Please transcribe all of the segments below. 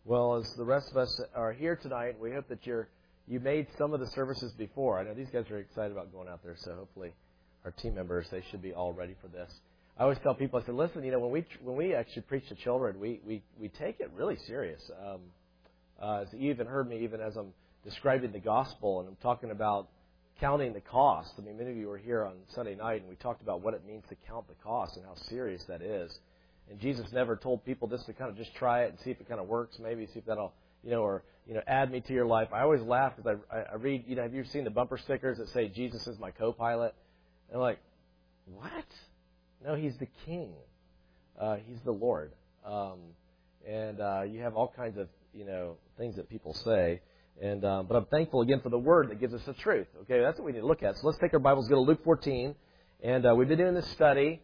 Well, as the rest of us are here tonight, we hope that you made some of the services before. I know these guys are excited about going out there, so hopefully our team members, they should be all ready for this. I always tell people, I said, listen, when we actually preach to children, we take it really serious. As you even heard me, even as I'm describing the gospel and I'm talking about counting the cost. I mean, many of you were here on Sunday night, and we talked about what it means to count the cost and how serious that is. And Jesus never told people this to kind of just try it and see if it kind of works, maybe see if that'll, add me to your life. I always laugh because I read, have you seen the bumper stickers that say, Jesus is my co-pilot? And I'm like, what? No, he's the king. He's the Lord. You have all kinds of, things that people say. But I'm thankful, again, for the Word that gives us the truth. Okay, that's what we need to look at. So let's take our Bibles, go to Luke 14. And we've been doing this study.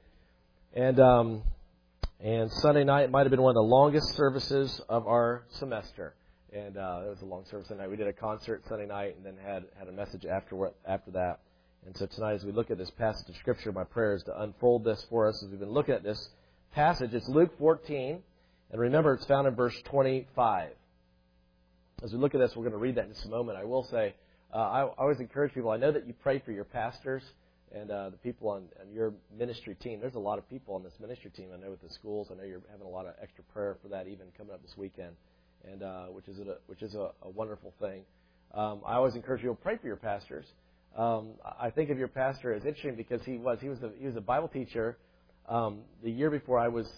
And Sunday night might have been one of the longest services of our semester. And it was a long service Sunday night. We did a concert Sunday night and then had a message after that. And so tonight, as we look at this passage of Scripture, my prayer is to unfold this for us as we've been looking at this passage. It's Luke 14. And remember, it's found in verse 25. As we look at this, we're going to read that in just a moment. I will say, I always encourage people, I know that you pray for your pastors and the people on your ministry team. There's a lot of people on this ministry team, I know, with the schools. I know you're having a lot of extra prayer for that even coming up this weekend, and which is a wonderful thing. I always encourage people to pray for your pastors. I think of your pastor as interesting because he was a Bible teacher. The year before I was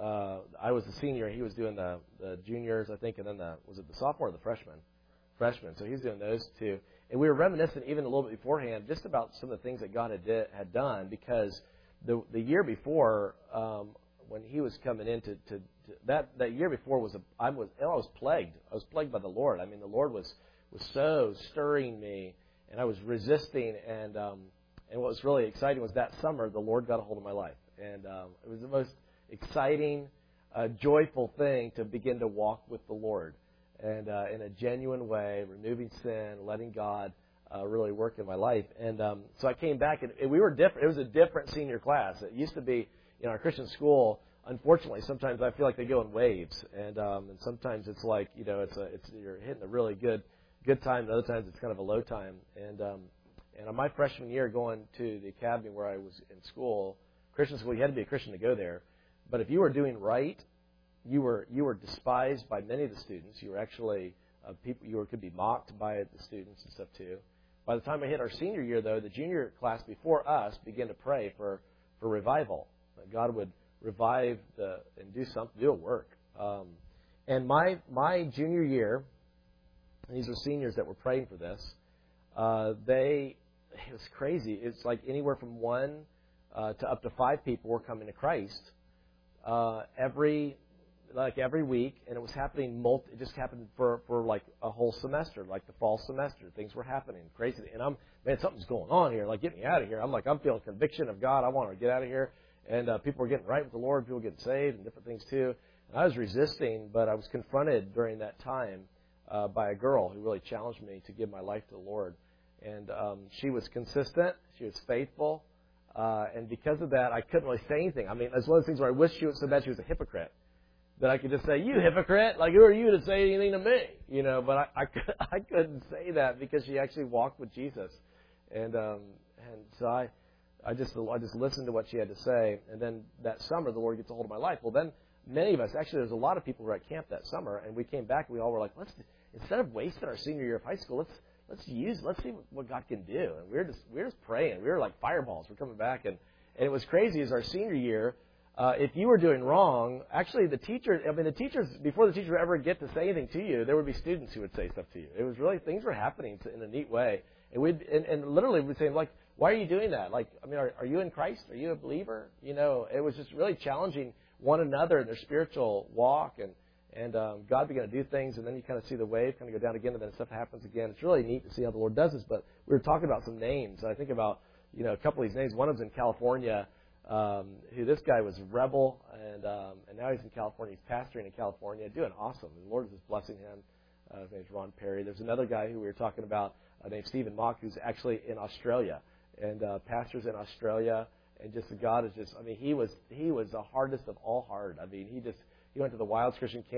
a senior, he was doing the juniors, I think, and then was it the sophomore or the freshman? So he's doing those two. And we were reminiscing even a little bit beforehand just about some of the things that God had done, because the year before, when he was coming into that year before I was plagued. I was plagued by the Lord. I mean, the Lord was so stirring me, and I was resisting. And what was really exciting was that summer the Lord got a hold of my life, and it was the most exciting, joyful thing to begin to walk with the Lord. And in a genuine way, removing sin, letting God really work in my life. And so I came back, and we were different. It was a different senior class. It used to be, in our Christian school, unfortunately, sometimes I feel like they go in waves. And sometimes it's like, you're hitting a really good time, and other times it's kind of a low time. And on my freshman year going to the academy where I was in school, Christian school, you had to be a Christian to go there. But if you were doing right, you were despised by many of the students. You were actually could be mocked by the students and stuff too. By the time I hit our senior year, though, the junior class before us began to pray for revival. That God would revive and do a work. And my junior year, and these are seniors that were praying for this. It was crazy. It's like anywhere from 1 to up to 5 people were coming to Christ every week, and it was happening. It just happened for like a whole semester, like the fall semester. Things were happening crazy, and something's going on here. Like, get me out of here. I'm feeling conviction of God. I want to get out of here. And people were getting right with the Lord. People were getting saved and different things too. And I was resisting, but I was confronted during that time by a girl who really challenged me to give my life to the Lord. And she was consistent. She was faithful. And because of that, I couldn't really say anything. I mean, it's one of those things where I wish she was so bad she was a hypocrite. That I could just say, you hypocrite, like, who are you to say anything to me? But I couldn't say that because she actually walked with Jesus. And so I just listened to what she had to say. And then that summer, the Lord gets a hold of my life. Well, then many of us, actually, there's a lot of people who were at camp that summer, and we came back, and we all were like, instead of wasting our senior year of high school, let's see what God can do. And we were just praying. We were like fireballs. We're coming back, and it was crazy. As our senior year, if you were doing wrong, actually the teachers, before the teacher would ever get to say anything to you, there would be students who would say stuff to you. It was really, things were happening in a neat way. And literally we'd say, like, why are you doing that? Like, are you in Christ? Are you a believer? It was just really challenging one another in their spiritual walk, and God began to do things, and then you kind of see the wave kind of go down again, and then stuff happens again. It's really neat to see how the Lord does this. But we were talking about some names. I think about, a couple of these names. One of them's in California. Who this guy was a rebel, and now he's in California. He's pastoring in California, doing awesome. The Lord is just blessing him. His name's Ron Perry. There's another guy who we were talking about named Stephen Mock, who's actually in Australia, and pastors in Australia. And just God is just, he was the hardest of all hard. He went to the Wilds Christian Camp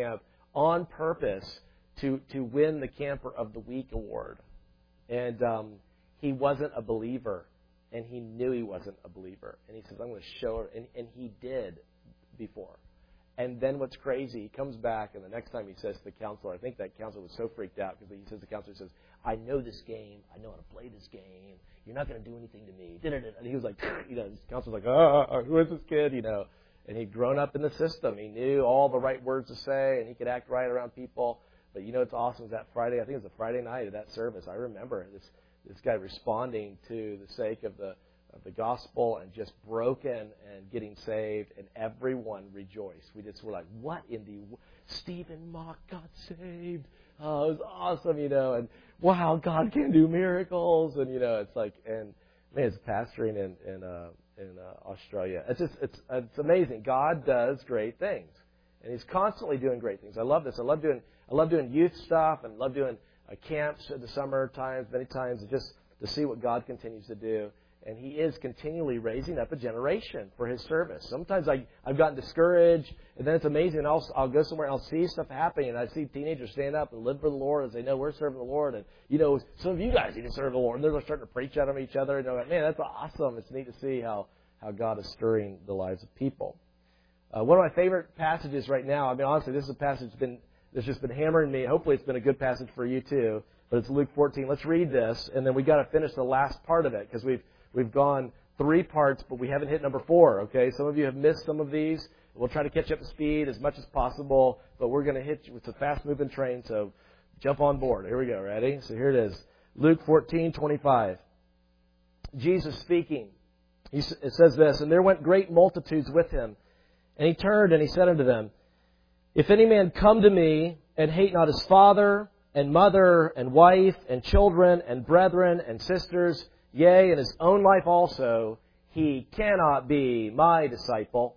on purpose to win the Camper of the Week award. And he wasn't a believer, and he knew he wasn't a believer. And he says, I'm going to show her. And he did before. And then what's crazy, he comes back, and the next time he says to the counselor, I think that counselor was so freaked out because he says to the counselor, he says, I know this game. I know how to play this game. You're not going to do anything to me. And he was like, the counselor's like, who is this kid, And he'd grown up in the system. He knew all the right words to say, and he could act right around people. But it's awesome is that Friday, I think it was the Friday night of that service. I remember this guy responding to the sake of the gospel and just broken and getting saved, and everyone rejoiced. We just were like, what in the... Stephen Mock got saved. Oh, it was awesome, and wow, God can do miracles. And, it's like, and man, it's pastoring in Australia. It's amazing. God does great things, and He's constantly doing great things. I love this. I love doing youth stuff, and love doing camps in the summer times, many times, just to see what God continues to do. And He is continually raising up a generation for His service. Sometimes I've gotten discouraged, and then it's amazing. I'll go somewhere and I'll see stuff happening, and I see teenagers stand up and live for the Lord as they know we're serving the Lord. And, some of you guys need to serve the Lord. And they're starting to preach out of each other. And they're like, man, that's awesome. It's neat to see how God is stirring the lives of people. One of my favorite passages right now, honestly, this is a passage that's just been hammering me. Hopefully it's been a good passage for you too. But it's Luke 14. Let's read this, and then we got to finish the last part of it because We've gone 3 parts, but we haven't hit number 4, okay? Some of you have missed some of these. We'll try to catch up to speed as much as possible, but we're going to hit you with a fast-moving train, so jump on board. Here we go. Ready? So here it is. Luke 14:25. Jesus speaking. It says this, and there went great multitudes with him. And he turned and he said unto them, if any man come to me and hate not his father and mother and wife and children and brethren and sisters, yea, and his own life also, he cannot be my disciple.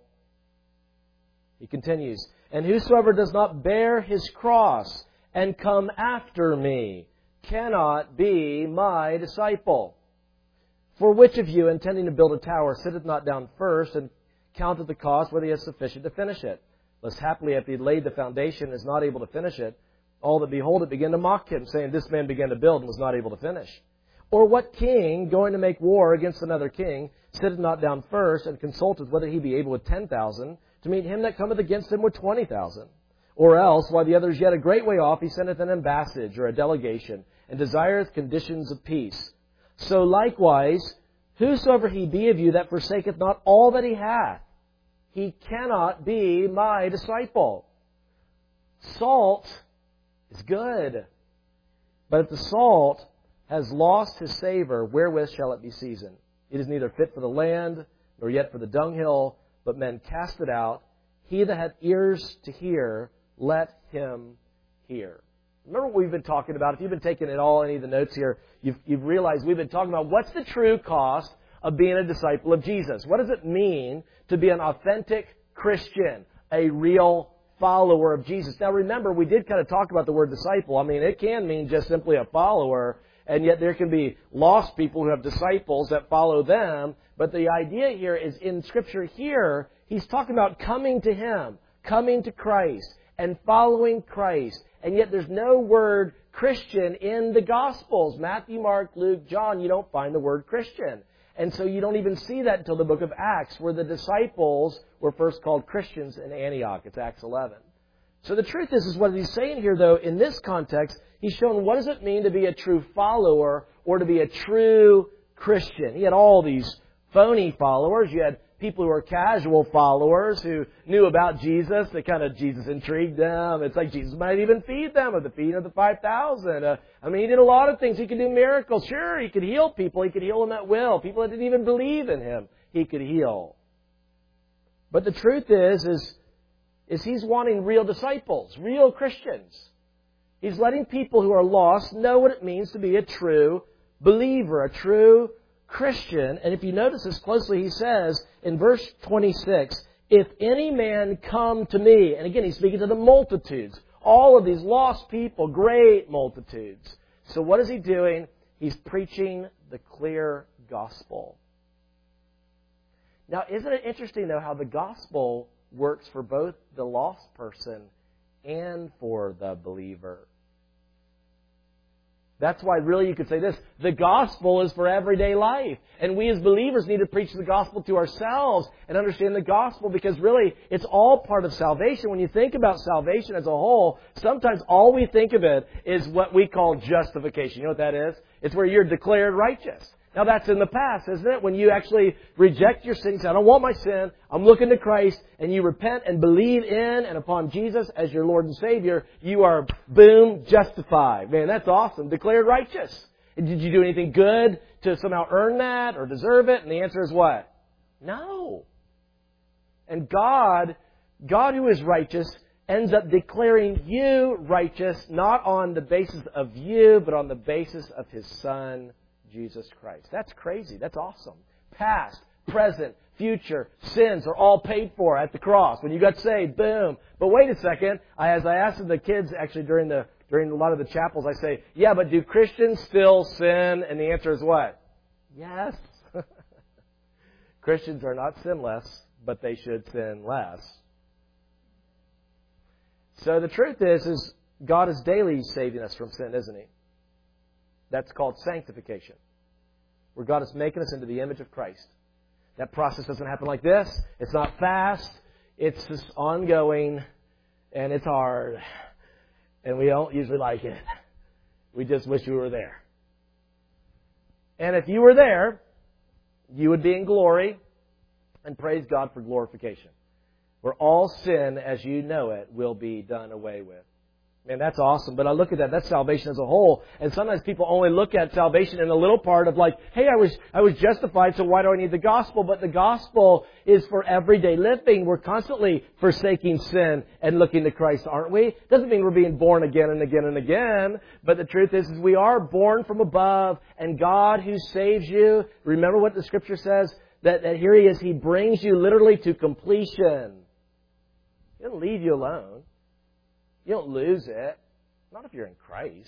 He continues, and whosoever does not bear his cross and come after me cannot be my disciple. For which of you, intending to build a tower, sitteth not down first and counteth the cost, whether he has sufficient to finish it? Lest haply, after he had laid the foundation and is not able to finish it, all that behold it begin to mock him, saying, this man began to build and was not able to finish. Or what king, going to make war against another king, sitteth not down first, and consulteth whether he be able with 10,000 to meet him that cometh against him with 20,000? Or else, while the other is yet a great way off, he sendeth an ambassage or a delegation, and desireth conditions of peace. So likewise, whosoever he be of you that forsaketh not all that he hath, he cannot be my disciple. Salt is good, but if the salt has lost his savor, wherewith shall it be seasoned? It is neither fit for the land, nor yet for the dunghill, but men cast it out. He that hath ears to hear, let him hear. Remember what we've been talking about? If you've been taking it all, any of the notes here, you've realized we've been talking about what's the true cost of being a disciple of Jesus. What does it mean to be an authentic Christian, a real follower of Jesus? Now remember, we did kind of talk about the word disciple. It can mean just simply a follower, and yet there can be lost people who have disciples that follow them. But the idea here is in Scripture here, he's talking about coming to Him, coming to Christ, and following Christ. And yet there's no word Christian in the Gospels. Matthew, Mark, Luke, John, you don't find the word Christian. And so you don't even see that until the book of Acts, where the disciples were first called Christians in Antioch. It's Acts 11. So the truth is what he's saying here, though, in this context, he's showing what does it mean to be a true follower or to be a true Christian. He had all these phony followers. You had people who were casual followers who knew about Jesus. Jesus intrigued them. It's like Jesus might even feed them at the feeding of the 5,000. He did a lot of things. He could do miracles. Sure, he could heal people. He could heal them at will. People that didn't even believe in Him, He could heal. But the truth is He's wanting real disciples, real Christians. He's letting people who are lost know what it means to be a true believer, a true Christian. And if you notice this closely, he says in verse 26, if any man come to me, and again, he's speaking to the multitudes, all of these lost people, great multitudes. So what is he doing? He's preaching the clear gospel. Now, isn't it interesting, though, how the gospel works for both the lost person and for the believer. That's why really you could say this, the gospel is for everyday life. And we as believers need to preach the gospel to ourselves and understand the gospel, because really it's all part of salvation. When you think about salvation as a whole, sometimes all we think of it is what we call justification. You know what that is? It's where you're declared righteous. Now that's in the past, isn't it? When you actually reject your sin, you say, I don't want my sin, I'm looking to Christ, and you repent and believe in and upon Jesus as your Lord and Savior, you are, boom, justified. Man, that's awesome. Declared righteous. And did you do anything good to somehow earn that or deserve it? And the answer is what? No. And God who is righteous, ends up declaring you righteous, not on the basis of you, but on the basis of His Son, Jesus Christ. That's crazy. That's awesome. Past, present, future, sins are all paid for at the cross. When you got saved, boom. But wait a second. As I asked the kids actually during a lot of the chapels, I say, yeah, but do Christians still sin? And the answer is what? Yes. Christians are not sinless, but they should sin less. So the truth is God is daily saving us from sin, isn't He? That's called sanctification, where God is making us into the image of Christ. That process doesn't happen like this. It's not fast. It's just ongoing, and it's hard, and we don't usually like it. We just wish we were there. And if you were there, you would be in glory, and praise God for glorification, where all sin as you know it will be done away with. Man, that's awesome. But I look at that. That's salvation as a whole. And sometimes people only look at salvation in a little part of like, hey, I was justified, so why do I need the gospel? But the gospel is for everyday living. We're constantly forsaking sin and looking to Christ, aren't we? Doesn't mean we're being born again and again and again. But the truth is we are born from above. And God who saves you, remember what the Scripture says? That here He is. He brings you literally to completion. He doesn't leave you alone. You don't lose it. Not if you're in Christ.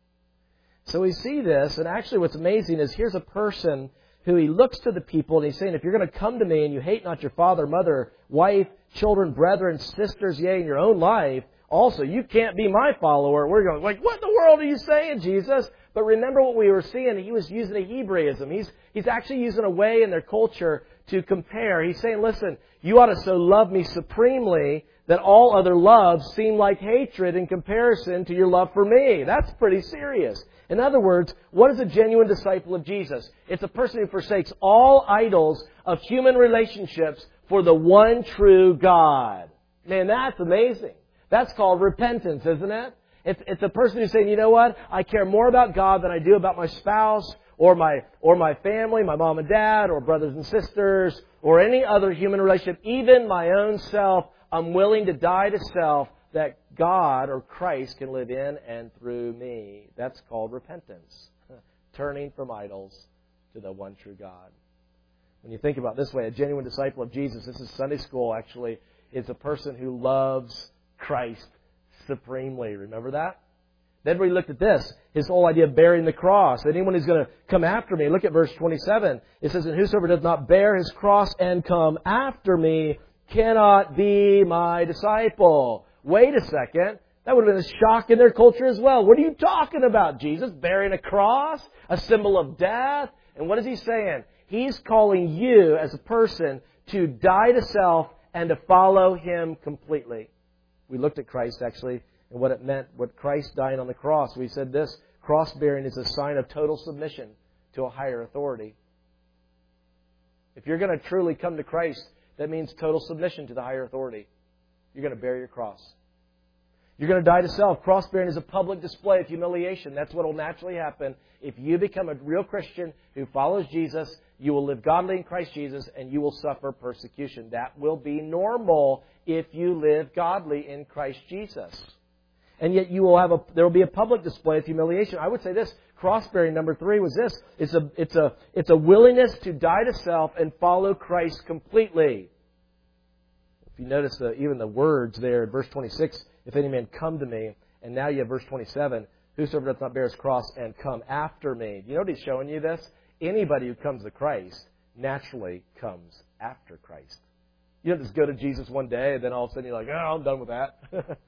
So we see this, and actually what's amazing is here's a person who He looks to the people and He's saying, if you're going to come to me and you hate not your father, mother, wife, children, brethren, sisters, yea, in your own life, also you can't be my follower. We're going, like, what in the world are you saying, Jesus? But remember what we were seeing. He was using a Hebraism. He's actually using a way in their culture to compare. He's saying, listen, you ought to so love me supremely that all other loves seem like hatred in comparison to your love for me. That's pretty serious. In other words, what is a genuine disciple of Jesus? It's a person who forsakes all idols of human relationships for the one true God. Man, that's amazing. That's called repentance, isn't it? It's a person who's saying, you know what? I care more about God than I do about my spouse or my family, my mom and dad, or brothers and sisters, or any other human relationship, even my own self. I'm willing to die to self that God or Christ can live in and through me. That's called repentance. Turning from idols to the one true God. When you think about it this way, a genuine disciple of Jesus, this is Sunday school actually, is a person who loves Christ supremely. Remember that? Then we looked at this, his whole idea of bearing the cross. Anyone who's going to come after me, look at verse 27. It says, and whosoever does not bear his cross and come after me cannot be my disciple. Wait a second. That would have been a shock in their culture as well. What are you talking about, Jesus? Bearing a cross? A symbol of death? And what is He saying? He's calling you as a person to die to self and to follow Him completely. We looked at Christ actually and what it meant, what Christ dying on the cross. We said this, cross-bearing is a sign of total submission to a higher authority. If you're going to truly come to Christ, that means total submission to the higher authority. You're going to bear your cross. You're going to die to self. Cross-bearing is a public display of humiliation. That's what will naturally happen. If you become a real Christian who follows Jesus, you will live godly in Christ Jesus and you will suffer persecution. That will be normal if you live godly in Christ Jesus. And yet there will be a public display of humiliation. I would say this, cross-bearing number 3 was this. It's a willingness to die to self and follow Christ completely. If you notice even the words there in verse 26, if any man come to me, and now you have verse 27, whosoever doth not bear his cross and come after me. You know what He's showing you this? Anybody who comes to Christ naturally comes after Christ. You don't just go to Jesus one day and then all of a sudden you're like, oh, I'm done with that.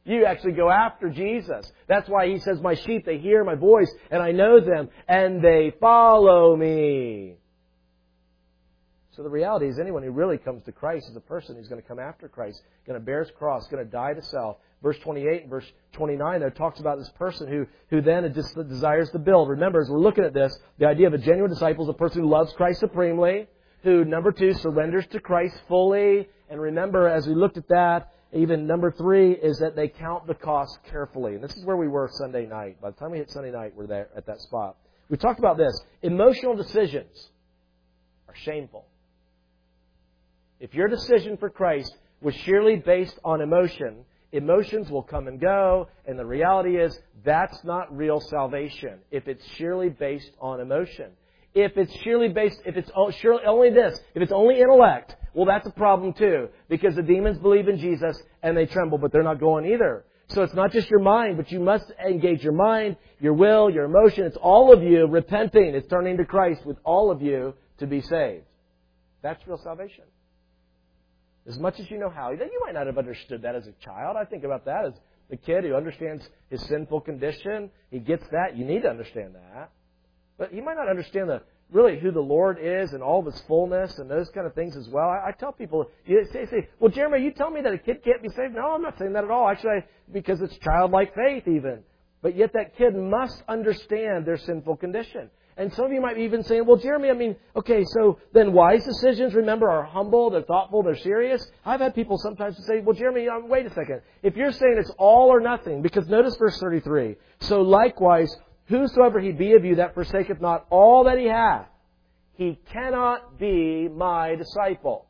You actually go after Jesus. That's why He says, my sheep, they hear my voice, and I know them, and they follow me. So the reality is anyone who really comes to Christ is a person who's going to come after Christ, going to bear His cross, going to die to self. Verse 28 and verse 29 there talks about this person who then just desires to build. Remember, as we're looking at this, the idea of a genuine disciple is a person who loves Christ supremely, who, number 2, surrenders to Christ fully. And remember, as we looked at that, even number 3 is that they count the cost carefully. And this is where we were Sunday night. By the time we hit Sunday night, we're there at that spot. We talked about this. Emotional decisions are shameful. If your decision for Christ was sheerly based on emotion, emotions will come and go, and the reality is that's not real salvation if it's sheerly based on emotion. If it's sheerly based, if it's surely only this, if it's only intellect, well, that's a problem too, because the demons believe in Jesus and they tremble, but they're not going either. So it's not just your mind, but you must engage your mind, your will, your emotion. It's all of you repenting. It's turning to Christ with all of you to be saved. That's real salvation. As much as you know how. You might not have understood that as a child. I think about that as a kid who understands his sinful condition. He gets that. You need to understand that. But you might not understand really who the Lord is and all of His fullness and those kind of things as well. I tell people, you say, well, Jeremy, you tell me that a kid can't be saved? No, I'm not saying that at all. Actually, because it's childlike faith even. But yet that kid must understand their sinful condition. And some of you might be even saying, well, Jeremy, okay, so then wise decisions, remember, are humble, they're thoughtful, they're serious. I've had people sometimes say, well, Jeremy, wait a second. If you're saying it's all or nothing, because notice verse 33. So likewise, whosoever he be of you that forsaketh not all that he hath, he cannot be my disciple.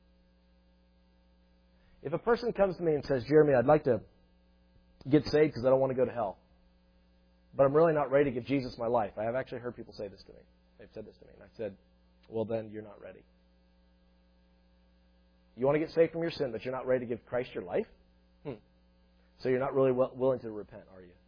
If a person comes to me and says, Jeremy, I'd like to get saved because I don't want to go to hell, but I'm really not ready to give Jesus my life. I have actually heard people say this to me. They've said this to me. And I said, well, then you're not ready. You want to get saved from your sin, but you're not ready to give Christ your life? So you're not really willing to repent, are you?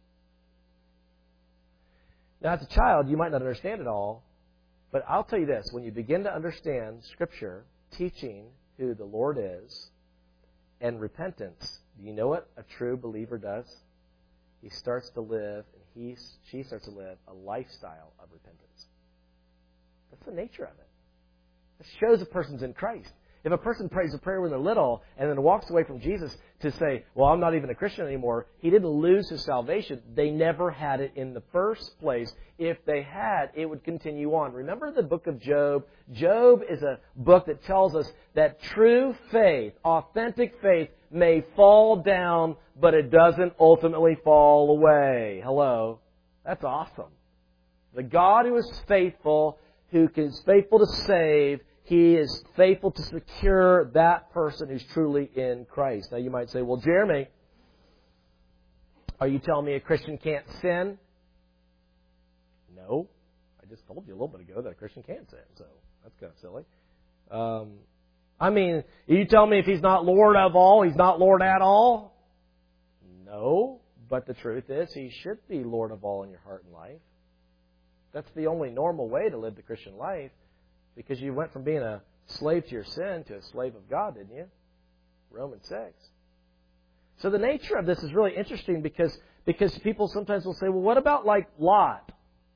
Now, as a child, you might not understand it all, but I'll tell you this. When you begin to understand Scripture, teaching who the Lord is, and repentance, do you know what a true believer does? He starts to live, and she starts to live a lifestyle of repentance. That's the nature of it. It shows a person's in Christ. If a person prays a prayer when they're little and then walks away from Jesus to say, well, I'm not even a Christian anymore, he didn't lose his salvation. They never had it in the first place. If they had, it would continue on. Remember the book of Job? Job is a book that tells us that true faith, authentic faith, may fall down, but it doesn't ultimately fall away. Hello? That's awesome. The God who is faithful, who is faithful to save, He is faithful to secure that person who's truly in Christ. Now you might say, well, Jeremy, are you telling me a Christian can't sin? No. I just told you a little bit ago that a Christian can't sin, so that's kind of silly. Are you telling me if He's not Lord of all, He's not Lord at all? No. But the truth is, He should be Lord of all in your heart and life. That's the only normal way to live the Christian life. Because you went from being a slave to your sin to a slave of God, didn't you? Romans 6. So the nature of this is really interesting because people sometimes will say, well, what about like Lot?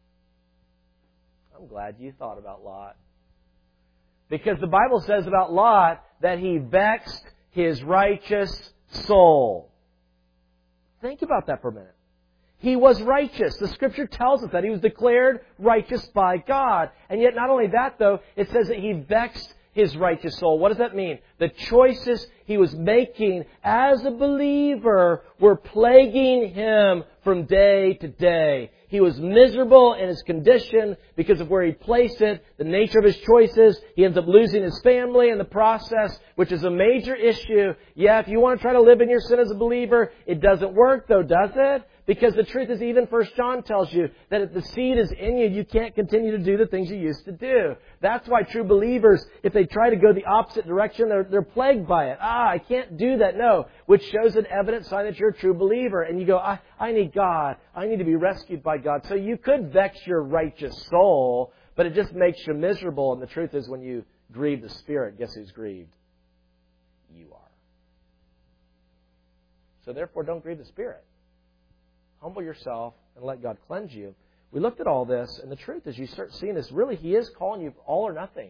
I'm glad you thought about Lot. Because the Bible says about Lot that he vexed his righteous soul. Think about that for a minute. He was righteous. The Scripture tells us that he was declared righteous by God. And yet not only that, though, it says that he vexed his righteous soul. What does that mean? The choices he was making as a believer were plaguing him from day to day. He was miserable in his condition because of where he placed it, the nature of his choices. He ends up losing his family in the process, which is a major issue. Yeah, if you want to try to live in your sin as a believer, it doesn't work, though, does it? Because the truth is, even 1 John tells you that if the seed is in you, you can't continue to do the things you used to do. That's why true believers, if they try to go the opposite direction, they're plagued by it. I can't do that. No. Which shows an evident sign that you're a true believer. And you go, I need God. I need to be rescued by God. So you could vex your righteous soul, but it just makes you miserable. And the truth is, when you grieve the Spirit, guess who's grieved? You are. So therefore, don't grieve the Spirit. Humble yourself and let God cleanse you. We looked at all this, and the truth is you start seeing this. Really, He is calling you all or nothing.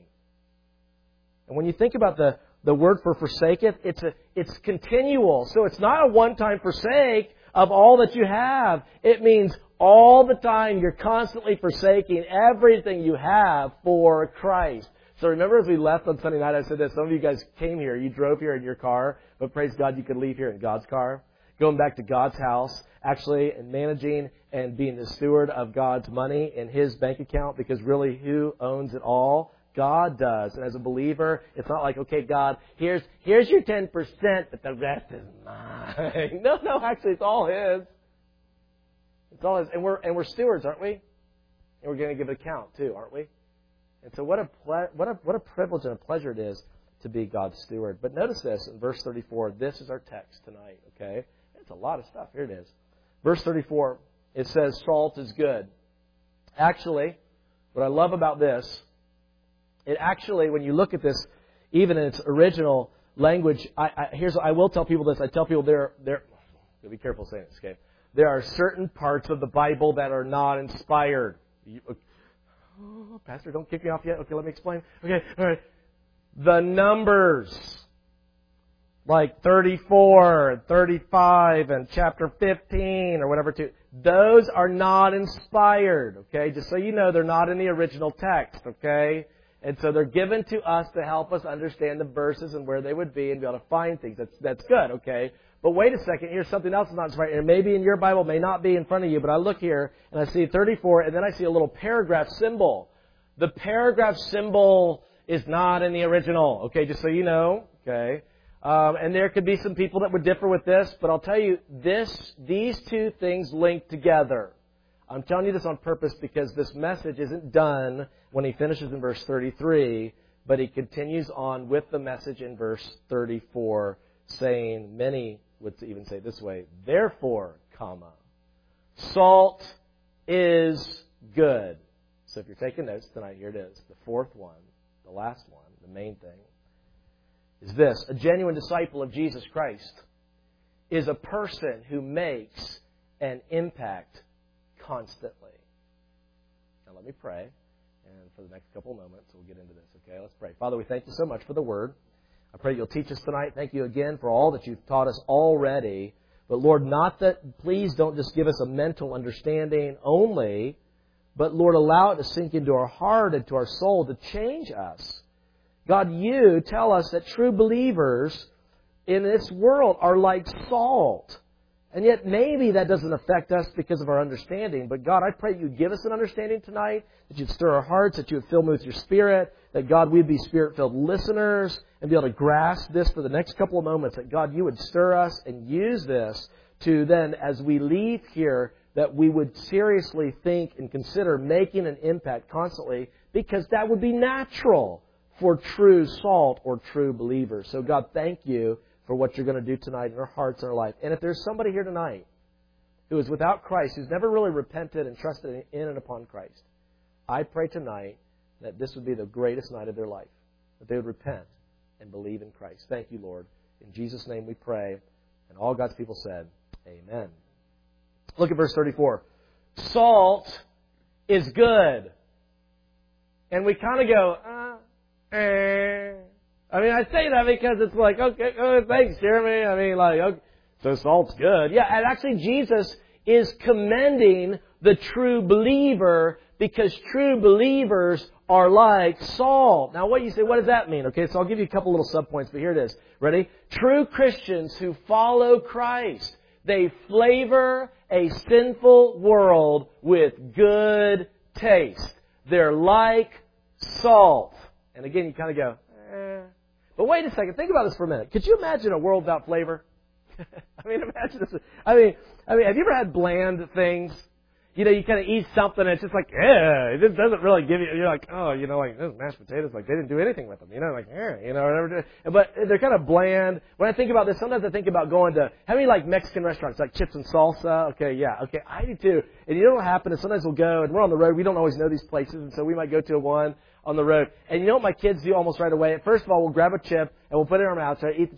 And when you think about the word for forsaketh, it's continual. So it's not a one-time forsake of all that you have. It means all the time you're constantly forsaking everything you have for Christ. So remember as we left on Sunday night, I said that some of you guys came here, you drove here in your car, but praise God you could leave here in God's car. Going back to God's house, actually, and managing and being the steward of God's money in His bank account, because really who owns it all? God does. And as a believer, it's not like, okay, God, here's your 10%, but the rest is mine. No, actually, it's all His. It's all His. And we're stewards, aren't we? And we're going to give an account too, aren't we? And so what a privilege and a pleasure it is to be God's steward. But notice this in verse 34. This is our text tonight, okay? It's a lot of stuff. Here it is. Verse 34, it says, salt is good. Actually, what I love about this, it actually, when you look at this, even in its original language, I will tell people this. I tell people be careful saying this, okay? There are certain parts of the Bible that are not inspired. Oh, Pastor, don't kick me off yet. Okay, let me explain. Okay, all right. The numbers, like 34, 35, and chapter 15, or whatever, those are not inspired, okay? Just so you know, they're not in the original text, okay? And so they're given to us to help us understand the verses and where they would be and be able to find things. That's good, okay? But wait a second, here's something else that's not inspired. And maybe in your Bible, may not be in front of you, but I look here and I see 34, and then I see a little paragraph symbol. The paragraph symbol is not in the original, okay? Just so you know, okay? And there could be some people that would differ with this, but I'll tell you, these two things link together. I'm telling you this on purpose because this message isn't done when he finishes in verse 33, but he continues on with the message in verse 34, saying, many would even say it this way, therefore, salt is good. So if you're taking notes tonight, here it is. The fourth one, the last one, the main thing, is this. A genuine disciple of Jesus Christ is a person who makes an impact constantly. Now let me pray, and for the next couple of moments we'll get into this, okay? Let's pray. Father, we thank you so much for the Word. I pray you'll teach us tonight. Thank you again for all that you've taught us already. But Lord, not that, please don't just give us a mental understanding only, but Lord, allow it to sink into our heart and to our soul to change us. God, you tell us that true believers in this world are like salt. And yet maybe that doesn't affect us because of our understanding. But God, I pray you give us an understanding tonight, that you'd stir our hearts, that you would fill me with your Spirit, that God, we'd be Spirit-filled listeners and be able to grasp this for the next couple of moments, that God, you would stir us and use this to then, as we leave here, that we would seriously think and consider making an impact constantly, because that would be natural for true salt or true believers. So God, thank you for what you're going to do tonight in our hearts and our life. And if there's somebody here tonight who is without Christ, who's never really repented and trusted in and upon Christ, I pray tonight that this would be the greatest night of their life, that they would repent and believe in Christ. Thank you, Lord. In Jesus' name we pray. And all God's people said, amen. Look at verse 34. Salt is good. And we kind of go, I mean, I say that because it's like, okay, thanks, Jeremy. I mean, like, okay, so salt's good. Yeah, and actually Jesus is commending the true believer because true believers are like salt. Now, what you say, what does that mean? Okay, so I'll give you a couple little subpoints, but here it is. Ready? True Christians who follow Christ, they flavor a sinful world with good taste. They're like salt. And again, you kind of go, But wait a second. Think about this for a minute. Could you imagine a world without flavor? I mean, imagine this. I mean, have you ever had bland things? You know, you kind of eat something and it's just like, it just doesn't really give you, you're like, oh, you know, like, those mashed potatoes, like, they didn't do anything with them. You know, like, you know, whatever. But they're kind of bland. When I think about this, sometimes I think about going to, how many like Mexican restaurants, like chips and salsa? Okay, yeah, okay, I do too. And you know what happens is sometimes we'll go, and we're on the road, we don't always know these places, and so we might go to one on the road. And you know what my kids do almost right away? First of all, we'll grab a chip, and we'll put it in our mouth, try to eat the chip,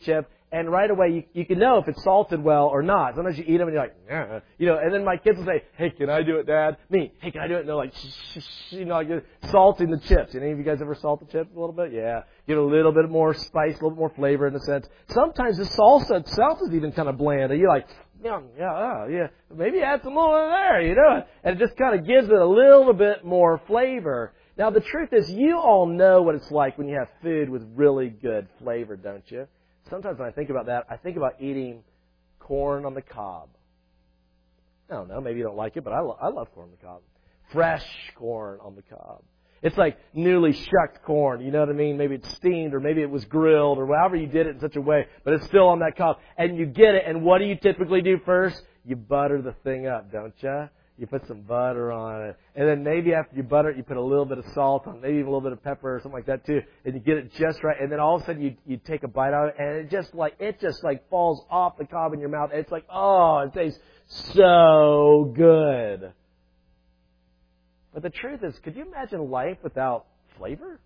and right away you can know if it's salted well or not. Sometimes you eat them and you're like, yeah. And then my kids will say, hey, can I do it, Dad? Me, hey, can I do it? And they're like, like salting the chips. Any of you guys ever salt the chips a little bit? Yeah. Give it a little bit more spice, a little bit more flavor in a sense. Sometimes the salsa itself is even kind of bland. And you're like, yeah, maybe add some more in there, And it just kind of gives it a little bit more flavor. Now, the truth is, you all know what it's like when you have food with really good flavor, don't you? Sometimes when I think about that, I think about eating corn on the cob. I don't know, maybe you don't like it, but I love corn on the cob. Fresh corn on the cob. It's like newly shucked corn, you know what I mean? Maybe it's steamed or maybe it was grilled or however you did it in such a way, but it's still on that cob. And you get it, and what do you typically do first? You butter the thing up, don't you? You put some butter on it. And then maybe after you butter it, you put a little bit of salt on it, maybe even a little bit of pepper or something like that too. And you get it just right. And then all of a sudden you take a bite out of it, and it just falls off the cob in your mouth. And it's like, oh, it tastes so good. But the truth is, could you imagine life without flavor?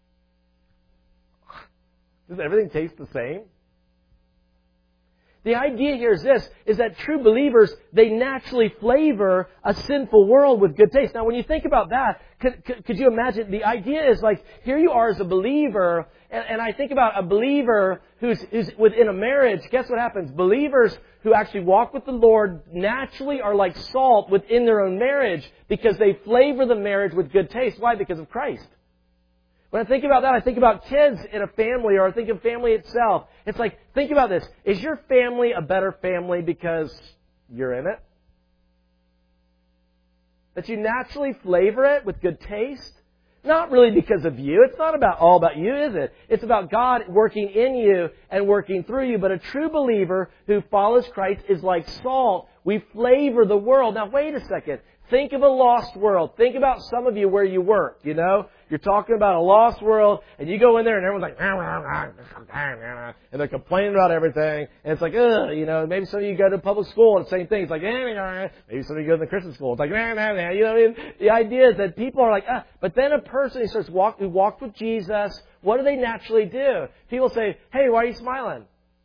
Does everything taste the same? The idea here is this, is that true believers, they naturally flavor a sinful world with good taste. Now, when you think about that, could you imagine, the idea is like, here you are as a believer, and I think about a believer who's within a marriage. Guess what happens? Believers who actually walk with the Lord naturally are like salt within their own marriage because they flavor the marriage with good taste. Why? Because of Christ. When I think about that, I think about kids in a family, or I think of family itself. It's like, think about this. Is your family a better family because you're in it? That you naturally flavor it with good taste? Not really because of you. It's not all about you, is it? It's about God working in you and working through you. But a true believer who follows Christ is like salt. We flavor the world. Now, wait a second. Think of a lost world. Think about some of you where you work, You're talking about a lost world, and you go in there and everyone's like, and they're complaining about everything. And it's like, maybe some of you go to public school and the same thing. It's like, maybe some of you go to the Christian school. It's like, you know what I mean? The idea is that people are like, But then a person who walked with Jesus, what do they naturally do? People say, hey, why are you smiling?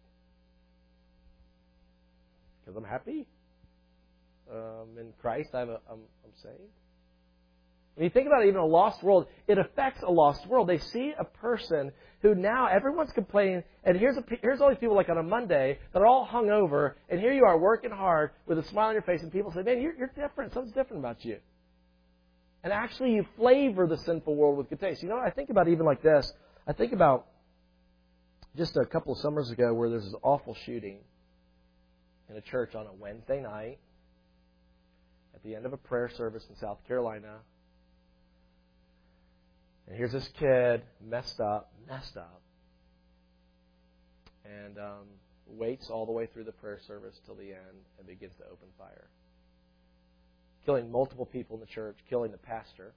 Because I'm happy. In Christ, I'm saved. When you think about even a lost world, it affects a lost world. They see a person who now everyone's complaining, and here's all these people like on a Monday that are all hungover, and here you are working hard with a smile on your face, and people say, "Man, you're different. Something's different about you." And actually, you flavor the sinful world with good taste. I think about even like this. I think about just a couple of summers ago where there's this awful shooting in a church on a Wednesday night. At the end of a prayer service in South Carolina. And here's this kid, messed up, and waits all the way through the prayer service till the end and begins to open fire. Killing multiple people in the church, killing the pastor.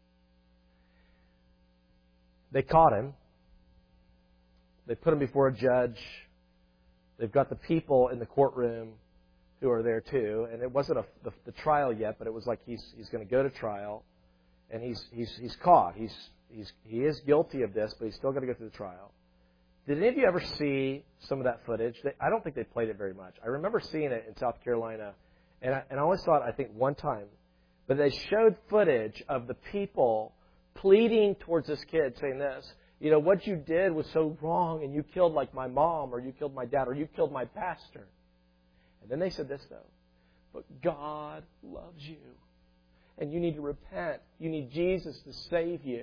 They caught him. They put him before a judge. They've got the people in the courtroom who are there too, and it wasn't the trial yet, but it was like he's going to go to trial, and he's caught. He is guilty of this, but he's still going to go through the trial. Did any of you ever see some of that footage? I don't think they played it very much. I remember seeing it in South Carolina, and I always saw it, I think, one time, but they showed footage of the people pleading towards this kid, saying this, what you did was so wrong, and you killed like my mom, or you killed my dad, or you killed my pastor. And then they said this, though. But God loves you. And you need to repent. You need Jesus to save you.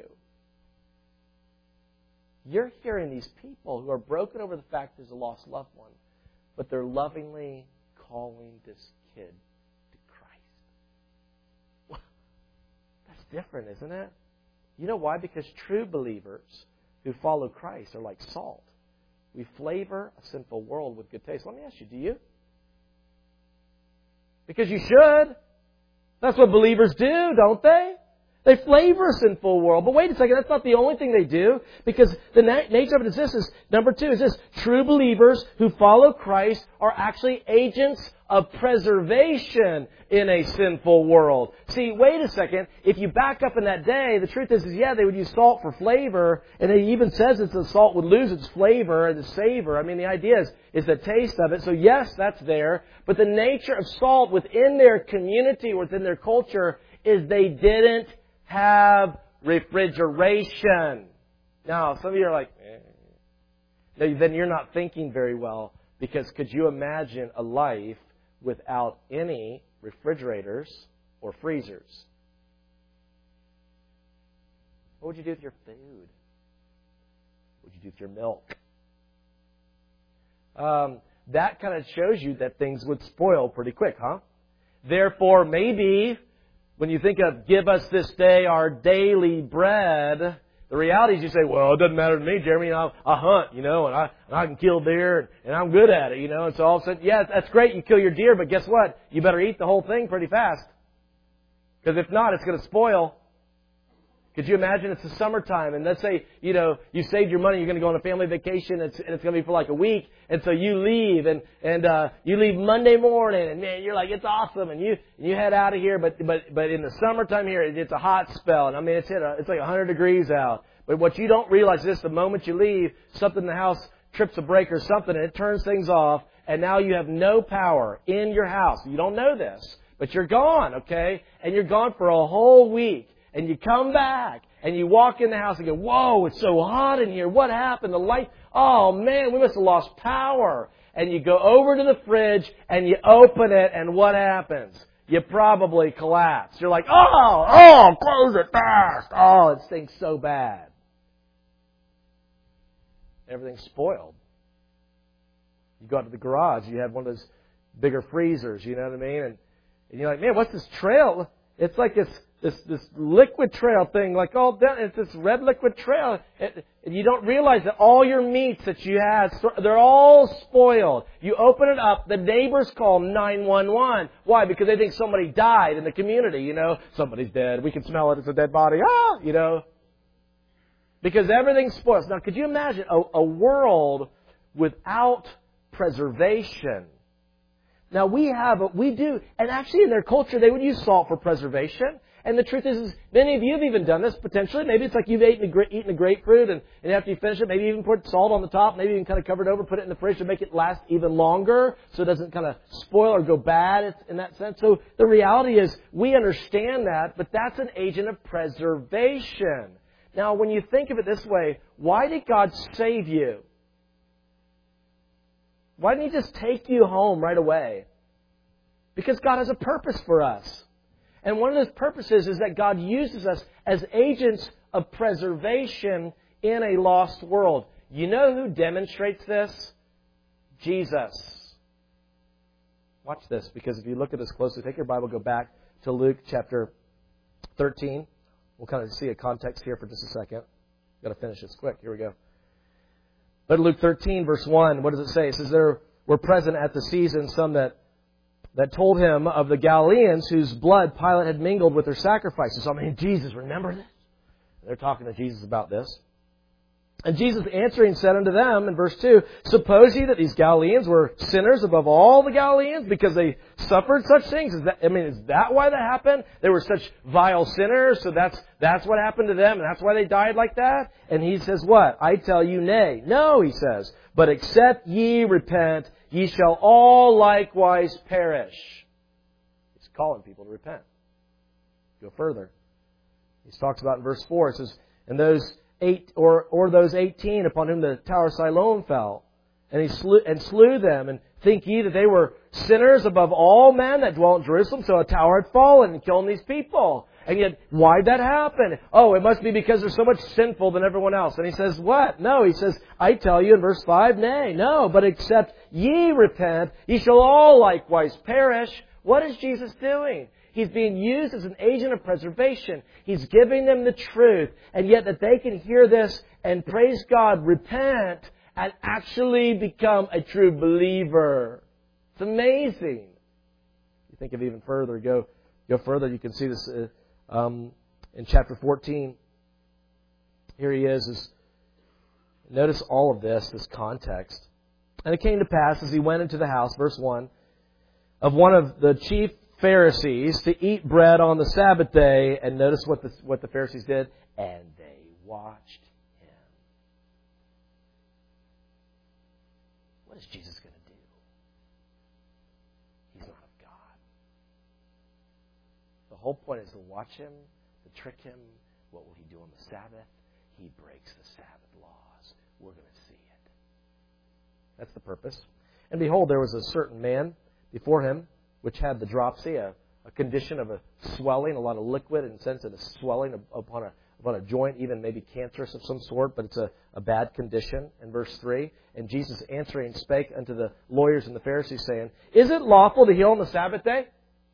You're hearing these people who are broken over the fact there's a lost loved one. But they're lovingly calling this kid to Christ. Well, that's different, isn't it? You know why? Because true believers who follow Christ are like salt. We flavor a sinful world with good taste. Let me ask you, do you? Because you should. That's what believers do, don't they? They flavor a sinful world. But wait a second, that's not the only thing they do. Because the nature of it is this, number 2 is this. True believers who follow Christ are actually agents of preservation in a sinful world. See, wait a second. If you back up in that day, the truth is yeah, they would use salt for flavor. And it even says that the salt would lose its flavor and the savor. I mean, the idea is the taste of it. So yes, that's there. But the nature of salt within their community, within their culture, is they didn't have refrigeration. Now, some of you are like, then you're not thinking very well, because could you imagine a life without any refrigerators or freezers? What would you do with your food? What would you do with your milk? That kind of shows you that things would spoil pretty quick, huh? Therefore, maybe when you think of give us this day our daily bread, the reality is you say, well, it doesn't matter to me, Jeremy. I hunt, and I can kill deer, and I'm good at it, And so all of a sudden, yeah, that's great. You kill your deer, but guess what? You better eat the whole thing pretty fast. Because if not, it's going to spoil. Could you imagine it's the summertime, and let's say, you saved your money, you're going to go on a family vacation, and it's going to be for like a week, and so you leave, and you leave Monday morning, and man, you're like, it's awesome, and you head out of here, but in the summertime here, it's a hot spell, and I mean, it's like 100 degrees out. But what you don't realize is the moment you leave, something in the house trips a break or something, and it turns things off, and now you have no power in your house. You don't know this, but you're gone, okay? And you're gone for a whole week. And you come back, and you walk in the house and go, whoa, it's so hot in here. What happened? The light, oh man, we must have lost power. And you go over to the fridge, and you open it, and what happens? You probably collapse. You're like, close it fast. Oh, it stinks so bad. Everything's spoiled. You go out to the garage, you have one of those bigger freezers, you know what I mean? And you're like, man, what's this trail? It's like this liquid trail thing, like all that. It's this red liquid trail. And you don't realize that all your meats that you had, they're all spoiled. You open it up, the neighbors call 911. Why? Because they think somebody died in the community, Somebody's dead. We can smell it. It's a dead body. Because everything's spoiled. Now, could you imagine a world without preservation? Now, we do, and actually in their culture, they would use salt for preservation. And the truth is many of you have even done this, potentially. Maybe it's like you've eaten a grapefruit, and after you finish it, maybe you even put salt on the top, maybe you can kind of cover it over, put it in the fridge to make it last even longer, so it doesn't kind of spoil or go bad in that sense. So the reality is, we understand that, but that's an agent of preservation. Now, when you think of it this way, why did God save you? Why didn't He just take you home right away? Because God has a purpose for us. And one of those purposes is that God uses us as agents of preservation in a lost world. You know who demonstrates this? Jesus. Watch this, because if you look at this closely, take your Bible, go back to Luke chapter 13. We'll kind of see a context here for just a second. Got to finish this quick. Here we go. But Luke 13, verse 1, what does it say? It says, there were present at the season some that told him of the Galileans whose blood Pilate had mingled with their sacrifices. So, Jesus, remember this? They're talking to Jesus about this. And Jesus answering said unto them in verse 2, suppose ye that these Galileans were sinners above all the Galileans because they suffered such things? Is that why that happened? They were such vile sinners, so that's what happened to them, and that's why they died like that? And He says what? I tell you, nay. No, He says, but except ye repent, ye shall all likewise perish. He's calling people to repent. Go further. He talks about in verse 4, it says, and those 18 upon whom the tower of Siloam fell, and he slew them, and think ye that they were sinners above all men that dwell in Jerusalem? So a tower had fallen and killed these people. And yet, why'd that happen? Oh, it must be because they're so much sinful than everyone else. And He says, what? No, He says, I tell you in verse 5, nay, no, but except ye repent, ye shall all likewise perish. What is Jesus doing? He's being used as an agent of preservation. He's giving them the truth. And yet that they can hear this and praise God, repent, and actually become a true believer. It's amazing. You think of even further, go further, you can see this in chapter 14. Here he is. Notice all of this context. And it came to pass as he went into the house, verse 1, of one of the chief Pharisees to eat bread on the Sabbath day. And notice what the Pharisees did. And they watched him. What is Jesus going to do? He's not of God. The whole point is to watch him, to trick him. What will he do on the Sabbath? He breaks the Sabbath laws. We're going to see it. That's the purpose. And behold, there was a certain man before him which had the dropsy, a condition of a swelling, a lot of liquid, in the sense of a swelling upon a joint, even maybe cancerous of some sort, but it's a bad condition. In verse 3, and Jesus answering spake unto the lawyers and the Pharisees, saying, Is it lawful to heal on the Sabbath day?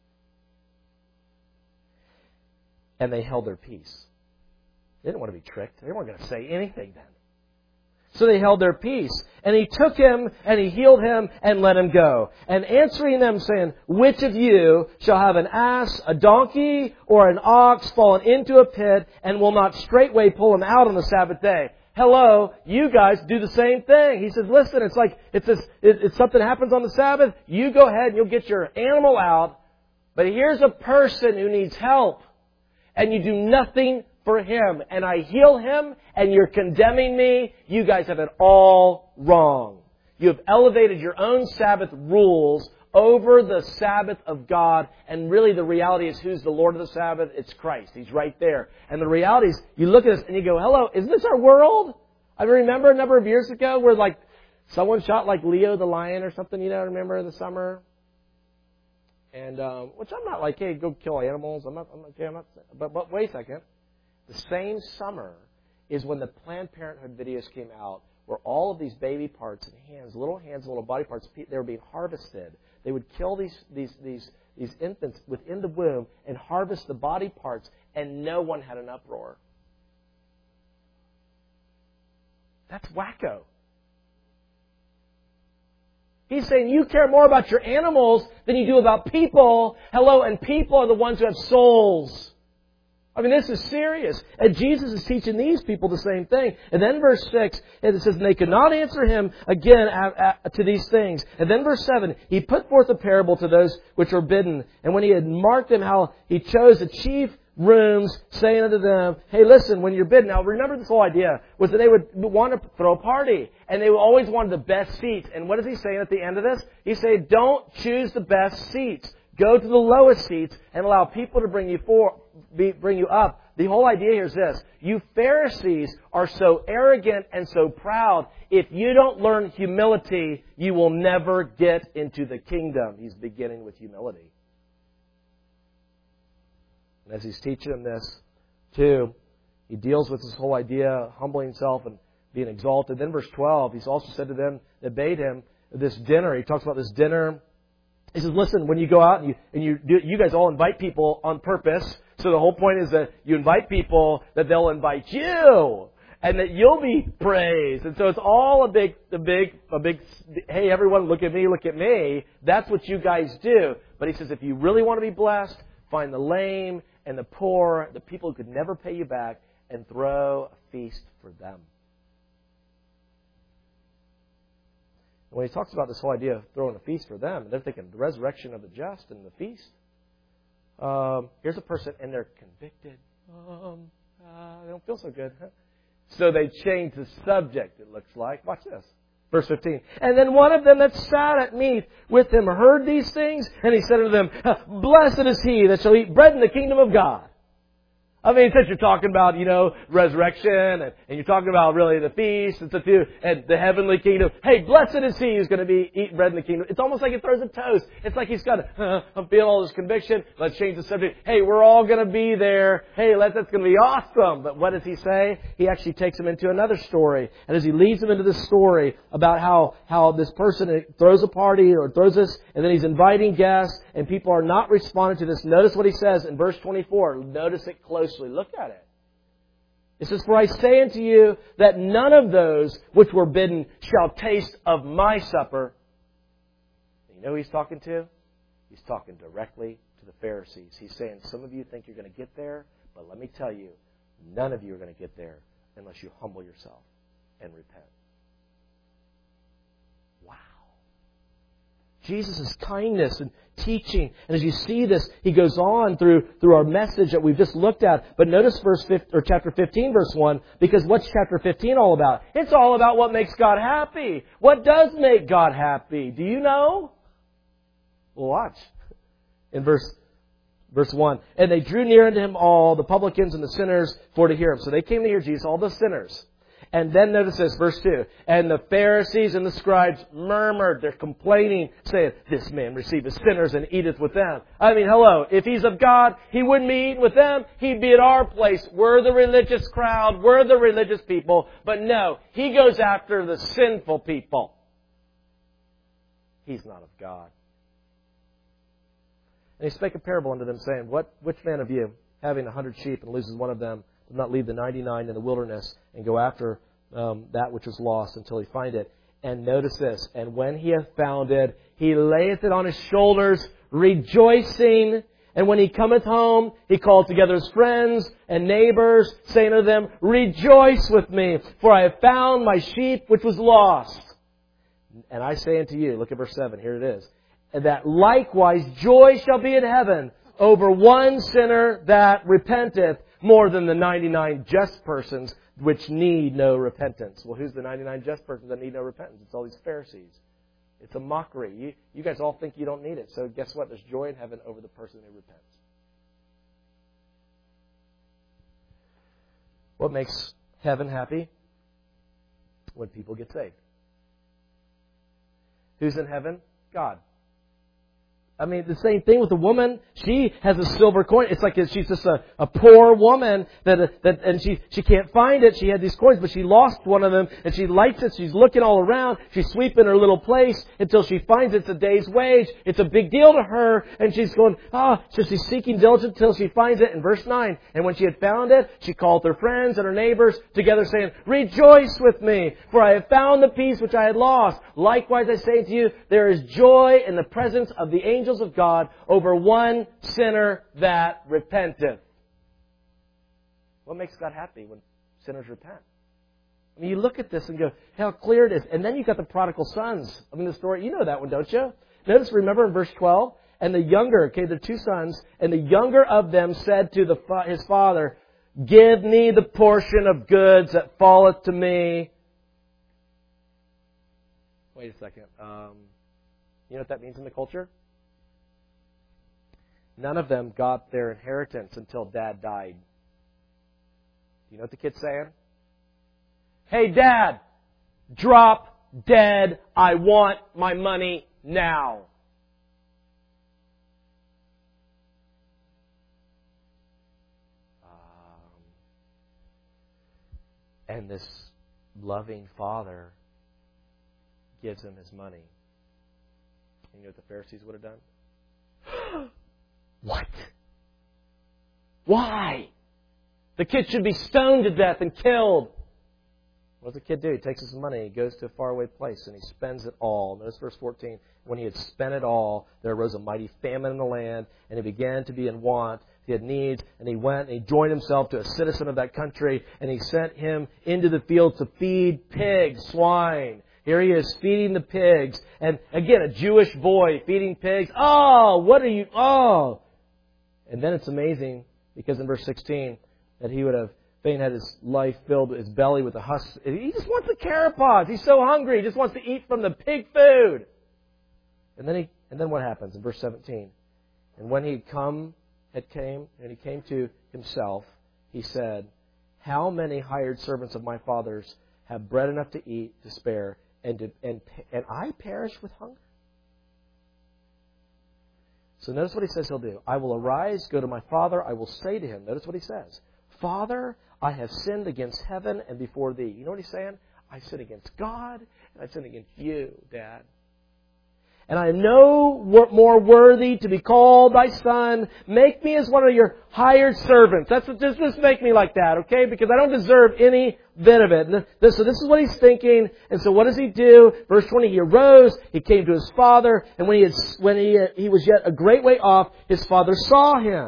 And they held their peace. They didn't want to be tricked. They weren't going to say anything then. So they held their peace. And he took him, and he healed him, and let him go. And answering them, saying, Which of you shall have an ass, a donkey, or an ox fallen into a pit, and will not straightway pull him out on the Sabbath day? Hello, you guys do the same thing. He says, listen, it's something happens on the Sabbath. You go ahead and you'll get your animal out. But here's a person who needs help. And you do nothing for him, and I heal him, and you're condemning me. You guys have it all wrong. You have elevated your own Sabbath rules over the Sabbath of God, and really the reality is who's the Lord of the Sabbath? It's Christ. He's right there. And the reality is, you look at this and you go, hello, isn't this our world? I remember a number of years ago where someone shot Leo the lion or something, remember in the summer? And, which I'm not hey, go kill animals. I'm not, but wait a second. The same summer is when the Planned Parenthood videos came out where all of these baby parts and hands, little body parts, they were being harvested. They would kill these infants within the womb and harvest the body parts, and no one had an uproar. That's wacko. He's saying you care more about your animals than you do about people. Hello, and people are the ones who have souls. I mean, this is serious. And Jesus is teaching these people the same thing. And then verse 6, it says, and they could not answer him again to these things. And then verse 7, he put forth a parable to those which were bidden. And when he had marked them, how he chose the chief rooms, saying unto them, hey, listen, when you're bidden. Now, remember this whole idea was that they would want to throw a party. And they always wanted the best seats. And what is he saying at the end of this? He's saying, don't choose the best seats. Go to the lowest seats and allow people to bring you up. The whole idea here is this. You Pharisees are so arrogant and so proud. If you don't learn humility, you will never get into the kingdom. He's beginning with humility. And as he's teaching them this, too, he deals with this whole idea of humbling himself and being exalted. Then verse 12, he's also said to them that bade him this dinner. He talks about this dinner. He says, listen, when you go out and you guys all invite people on purpose. So the whole point is that you invite people, that they'll invite you, and that you'll be praised. And so it's all a big, hey, everyone, look at me. That's what you guys do. But he says, if you really want to be blessed, find the lame and the poor, the people who could never pay you back, and throw a feast for them. When he talks about this whole idea of throwing a feast for them, they're thinking the resurrection of the just and the feast. Here's a person, and they're convicted. They don't feel so good. Huh? So they change the subject, it looks like. Watch this. Verse 15. And then one of them that sat at meat with him heard these things, and he said unto them, blessed is he that shall eat bread in the kingdom of God. I mean, since you're talking about, resurrection, and you're talking about really the feast, and the heavenly kingdom. Hey, blessed is he who's going to be eating bread in the kingdom. It's almost like it throws a toast. It's like he's got I'm feeling all this conviction. Let's change the subject. Hey, we're all going to be there. Hey, that's going to be awesome. But what does he say? He actually takes them into another story. And as he leads them into this story about how this person throws a party or throws this, and then he's inviting guests, and people are not responding to this. Notice what he says in verse 24. Notice it closely. Look at it. It says, for I say unto you that none of those which were bidden shall taste of my supper. You know who he's talking to? He's talking directly to the Pharisees. He's saying, some of you think you're going to get there, But let me tell you, none of you are going to get there unless you humble yourself and repent. Wow. Jesus' kindness and teaching. And as you see this, he goes on through our message that we've just looked at. But notice chapter 15, verse 1, because what's chapter 15 all about? It's all about what makes God happy. What does make God happy? Do you know? Well, watch. In verse 1. And they drew near unto him all, the publicans and the sinners, for to hear him. So they came to hear Jesus, all the sinners. And then notice this, verse 2. And the Pharisees and the scribes murmured. They're complaining, saying, this man receiveth sinners and eateth with them. I mean, hello. If he's of God, he wouldn't be eating with them. He'd be at our place. We're the religious crowd. We're the religious people. But no, he goes after the sinful people. He's not of God. And he spake a parable unto them, saying, which man of you, having 100 sheep and loses one of them, does not leave the 99 in the wilderness and go after that which was lost until he find it? And notice this, and when he hath found it, he layeth it on his shoulders, rejoicing. And when he cometh home, he calleth together his friends and neighbors, saying unto them, rejoice with me, for I have found my sheep which was lost. And I say unto you, look at verse 7, here it is, and that likewise joy shall be in heaven over one sinner that repenteth, more than the 99 just persons which need no repentance. Well, who's the 99 just persons that need no repentance? It's all these Pharisees. It's a mockery. You guys all think you don't need it. So guess what? There's joy in heaven over the person who repents. What makes heaven happy? When people get saved. Who's in heaven? God. I mean, the same thing with the woman. She has a silver coin. It's like she's just a poor woman and she can't find it. She had these coins, but she lost one of them, and she lights it. She's looking all around. She's sweeping her little place until she finds it's a day's wage. It's a big deal to her, and she's going, so she's seeking diligence until she finds it. In verse 9, and when she had found it, she called her friends and her neighbors together, saying, rejoice with me, for I have found the piece which I had lost. Likewise, I say to you, there is joy in the presence of the angels of God over one sinner that repenteth. What makes God happy when sinners repent? I mean, you look at this and go, how clear it is. And then you've got the prodigal sons. I mean, the story, you know that one, don't you? Notice, remember in verse 12, and the younger, the two sons, and the younger of them said to his father, give me the portion of goods that falleth to me. Wait a second. You know what that means in the culture? None of them got their inheritance until Dad died. Do you know what the kid's saying? Hey, Dad, drop dead. I want my money now. And this loving father gives him his money. You know what the Pharisees would have done? What? Why? The kid should be stoned to death and killed. What does the kid do? He takes his money, he goes to a faraway place, and he spends it all. Notice verse 14. When he had spent it all, there arose a mighty famine in the land, and he began to be in want. He had needs, and he went and he joined himself to a citizen of that country, and he sent him into the field to feed pigs, swine. Here he is feeding the pigs. And again, a Jewish boy feeding pigs. What are you? And then it's amazing, because in verse 16, that he would have fain had his life filled with his belly with the husk. He just wants the caropods. He's so hungry. He just wants to eat from the pig food. And then what happens in verse 17? And when he came to himself, he said, how many hired servants of my father's have bread enough to eat, to spare, and I perish with hunger? So notice what he says he'll do. I will arise, go to my father, I will say to him. Notice what he says. Father, I have sinned against heaven and before thee. You know what he's saying? I sinned against God, and I sinned against you, Dad. And I am no more worthy to be called thy son. Make me as one of your hired servants. Just make me like that, okay? Because I don't deserve any bit of it. So this is what he's thinking. And so what does he do? Verse 20, he arose, he came to his father, and when he was yet a great way off, his father saw him.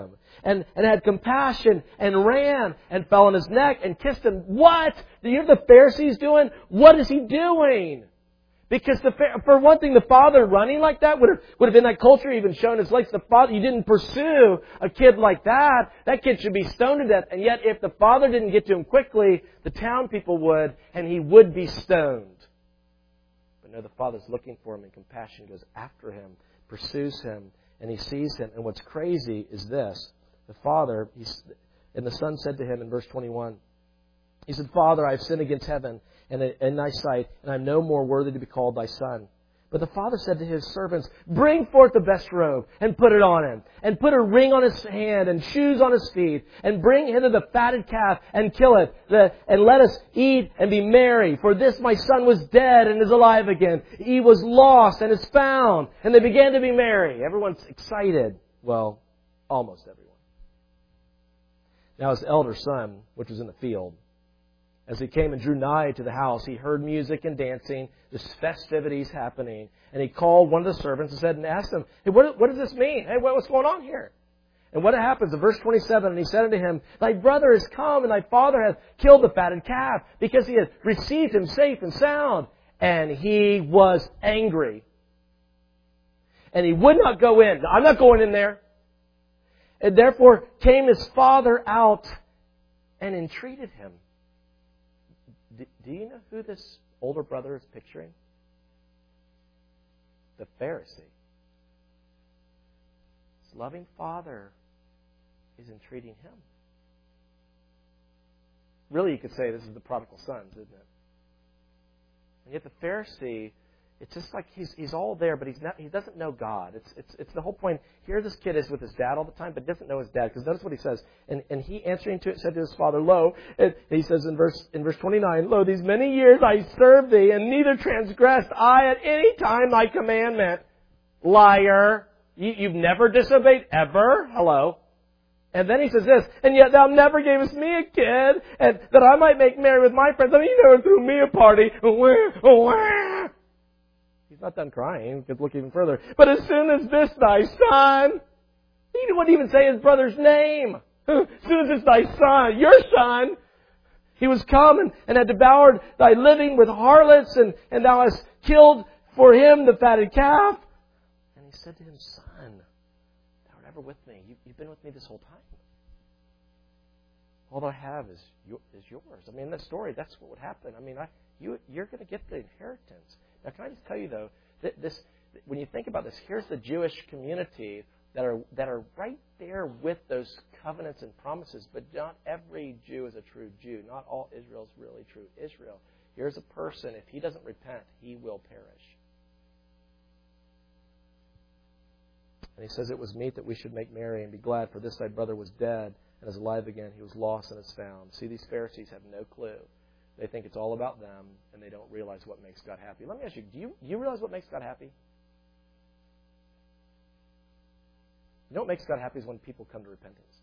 and had compassion and ran and fell on his neck and kissed him. What? Do you hear the Pharisees doing? What is he doing? Because for one thing, the father running like that would have in that culture even shown his legs. The father, you didn't pursue a kid like that. That kid should be stoned to death. And yet, if the father didn't get to him quickly, the town people would, and he would be stoned. But no, the father's looking for him, and compassion goes after him, pursues him, and he sees him. And what's crazy is this: the father, and the son said to him in verse 21. He said, "Father, I have sinned against heaven and in thy sight, and I am no more worthy to be called thy son." But the father said to his servants, "Bring forth the best robe, and put it on him, and put a ring on his hand, and shoes on his feet, and bring hither the fatted calf, and kill it, and let us eat and be merry. For this my son was dead, and is alive again. He was lost, and is found." And they began to be merry. Everyone's excited. Well, almost everyone. Now his elder son, which was in the field, as he came and drew nigh to the house, he heard music and dancing. There's festivities happening. And he called one of the servants and asked him, "Hey, what does this mean? Hey, what's going on here?" And what happens in verse 27, and he said unto him, "Thy brother is come, and thy father hath killed the fatted calf, because he hath received him safe and sound." And he was angry. And he would not go in. I'm not going in there. And therefore came his father out and entreated him. Do you know who this older brother is picturing? The Pharisee. His loving father is entreating him. Really, you could say this is the prodigal sons, isn't it? And yet the Pharisee, it's just like he's all there, but he doesn't know God. It's the whole point. Here this kid is with his dad all the time, but doesn't know his dad. Because notice what he says. And he answering to it said to his father, "Lo," and he says in verse 29, "Lo, these many years I served thee, and neither transgressed I at any time thy commandment." Liar. You've never disobeyed ever. Hello. And then he says this, "And yet thou never gavest me a kid, and that I might make merry with my friends. I mean, you never threw me a party." He's not done crying. We could look even further. "But as soon as this thy son," he wouldn't even say his brother's name. "As soon as this thy son, your son, he was come and had devoured thy living with harlots, and thou hast killed for him the fatted calf." And he said to him, "Son, thou art ever with me. You've been with me this whole time. All that I have is yours." I mean, in this story, that's what would happen. I mean, you're going to get the inheritance. Now, can I just tell you, though, that when you think about this, here's the Jewish community that are right there with those covenants and promises, but not every Jew is a true Jew. Not all Israel is really true Israel. Here's a person, if he doesn't repent, he will perish. And he says, "It was meet that we should make merry and be glad, for this thy brother was dead and is alive again. He was lost and is found." See, these Pharisees have no clue. They think it's all about them, and they don't realize what makes God happy. Let me ask you, do you realize what makes God happy? You know what makes God happy is when people come to repentance.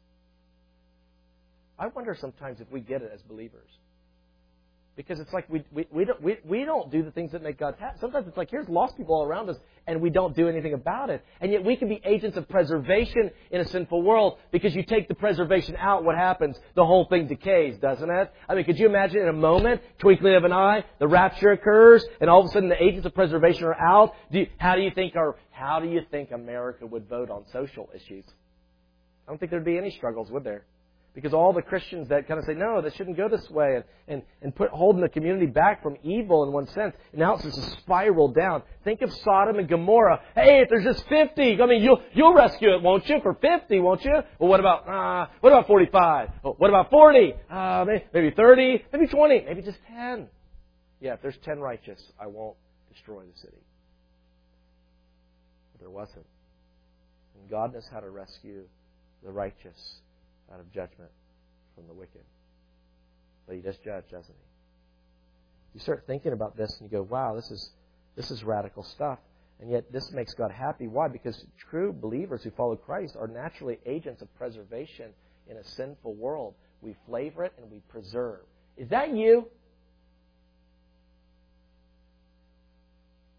I wonder sometimes if we get it as believers. Because it's like we don't do the things that make God happy. Sometimes it's like, here's lost people all around us, and we don't do anything about it. And yet we can be agents of preservation in a sinful world, because you take the preservation out, what happens? The whole thing decays, doesn't it? I mean, could you imagine in a moment, twinkling of an eye, the rapture occurs, and all of a sudden the agents of preservation are out? How do you think America would vote on social issues? I don't think there'd be any struggles, would there? Because all the Christians that kind of say, no, this shouldn't go this way, and holding the community back from evil in one sense, and now it's just a spiral down. Think of Sodom and Gomorrah. Hey, if there's just 50, I mean, you'll rescue it, won't you? For 50, won't you? Well, what about 45? Well, what about 40? Maybe 30? Maybe 20? Maybe just 10? Yeah, if there's 10 righteous, I won't destroy the city. But there wasn't. And God knows how to rescue the righteous out of judgment from the wicked. But He does judge, doesn't He? You start thinking about this and you go, wow, this is radical stuff. And yet this makes God happy. Why? Because true believers who follow Christ are naturally agents of preservation in a sinful world. We flavor it and we preserve. Is that you?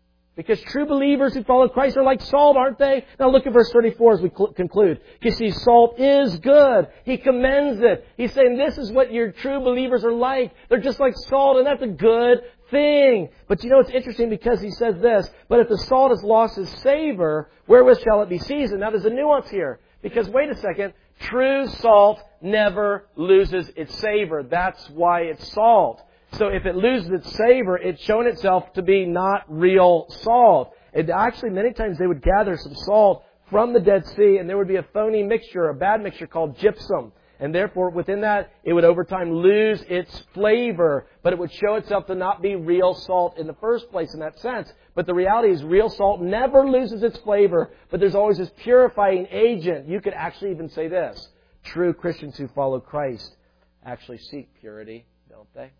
Because true believers who follow Christ are like salt, aren't they? Now look at verse 34 as we conclude. You see, salt is good. He commends it. He's saying this is what your true believers are like. They're just like salt, and that's a good thing. But you know, it's interesting because he says this, but if the salt has lost its savor, wherewith shall it be seasoned? Now there's a nuance here. Because wait a second, true salt never loses its savor. That's why it's salt. So if it loses its savor, it's shown itself to be not real salt. And actually, many times they would gather some salt from the Dead Sea, and there would be a phony mixture, a bad mixture called gypsum. And therefore, within that, it would over time lose its flavor, but it would show itself to not be real salt in the first place in that sense. But the reality is real salt never loses its flavor, but there's always this purifying agent. You could actually even say this. True Christians who follow Christ actually seek purity, don't they?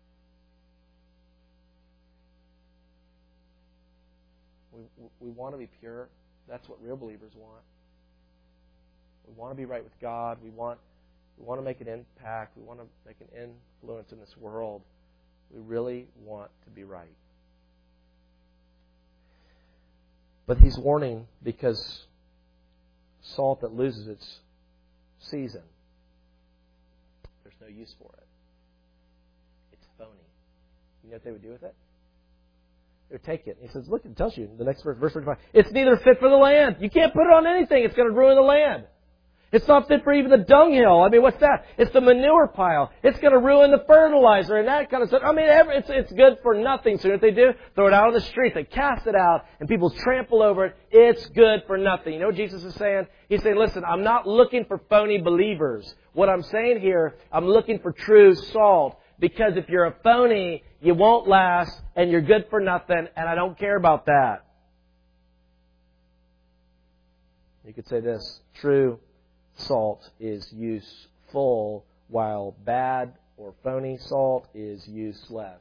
We want to be pure. That's what real believers want. We want to be right with God. We want to make an impact. We want to make an influence in this world. We really want to be right. But he's warning because salt that loses its season, there's no use for it. It's phony. You know what they would do with it? They would take it. He says, look, it tells you in the next verse 35, it's neither fit for the land. You can't put it on anything. It's going to ruin the land. It's not fit for even the dunghill. I mean, what's that? It's the manure pile. It's going to ruin the fertilizer and that kind of stuff. I mean, it's good for nothing. So what they do? Throw it out on the street. They cast it out and people trample over it. It's good for nothing. You know what Jesus is saying? He's saying, listen, I'm not looking for phony believers. What I'm saying here, I'm looking for true salt. Because if you're a phony, you won't last and you're good for nothing, and I don't care about that. You could say this, true salt is useful, while bad or phony salt is useless.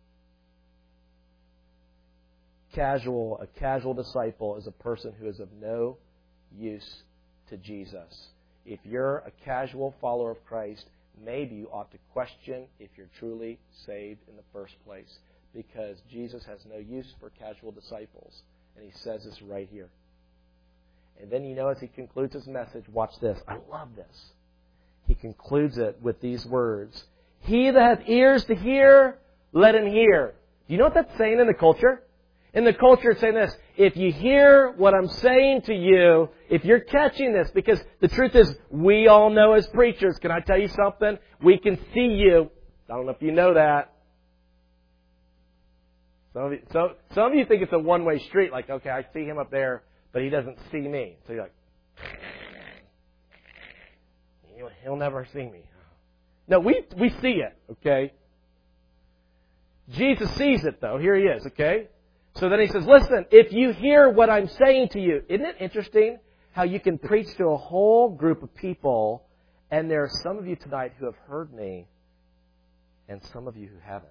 A casual disciple is a person who is of no use to Jesus. If you're a casual follower of Christ, maybe you ought to question if you're truly saved in the first place, because Jesus has no use for casual disciples. And he says this right here. And then, you know, as he concludes his message, watch this. I love this. He concludes it with these words. He that hath ears to hear, let him hear. Do you know what that's saying in the culture? In the culture, it's saying this. If you hear what I'm saying to you, if you're catching this, because the truth is, we all know as preachers, can I tell you something? We can see you. I don't know if you know that. Some of you think it's a one-way street, like, okay, I see him up there, but he doesn't see me. So you're like, he'll never see me. No, we see it, okay? Jesus sees it, though. Here he is, okay? So then he says, listen, if you hear what I'm saying to you, isn't it interesting how you can preach to a whole group of people, and there are some of you tonight who have heard me, and some of you who haven't.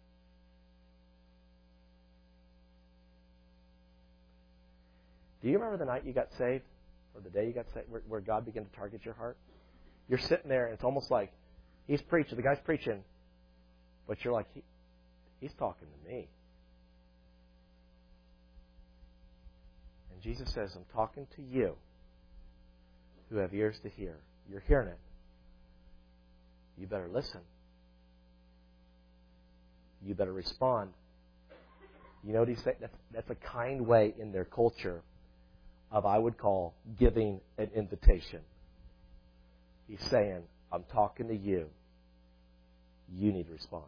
Do you remember the night you got saved, or the day you got saved, where God began to target your heart? You're sitting there, and it's almost like he's preaching, the guy's preaching, but you're like, he's talking to me. And Jesus says, I'm talking to you who have ears to hear. You're hearing it. You better listen. You better respond. You know what he's saying? That's a kind way in their culture of, I would call, giving an invitation. He's saying, I'm talking to you. You need to respond.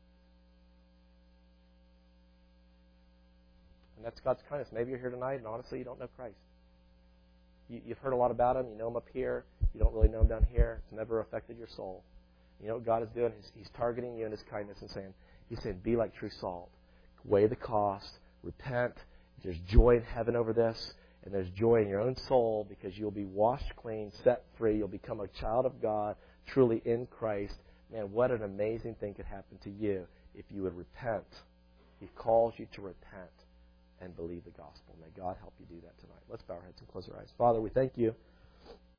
And that's God's kindness. Maybe you're here tonight and honestly you don't know Christ. You've heard a lot about Him. You know Him up here. You don't really know Him down here. It's never affected your soul. You know what God is doing? He's targeting you in His kindness and saying, He's saying, be like true salt. Weigh the cost. Repent. There's joy in heaven over this. And there's joy in your own soul because you'll be washed clean, set free. You'll become a child of God, truly in Christ. Man, what an amazing thing could happen to you if you would repent. He calls you to repent and believe the gospel. May God help you do that tonight. Let's bow our heads and close our eyes. Father, we thank you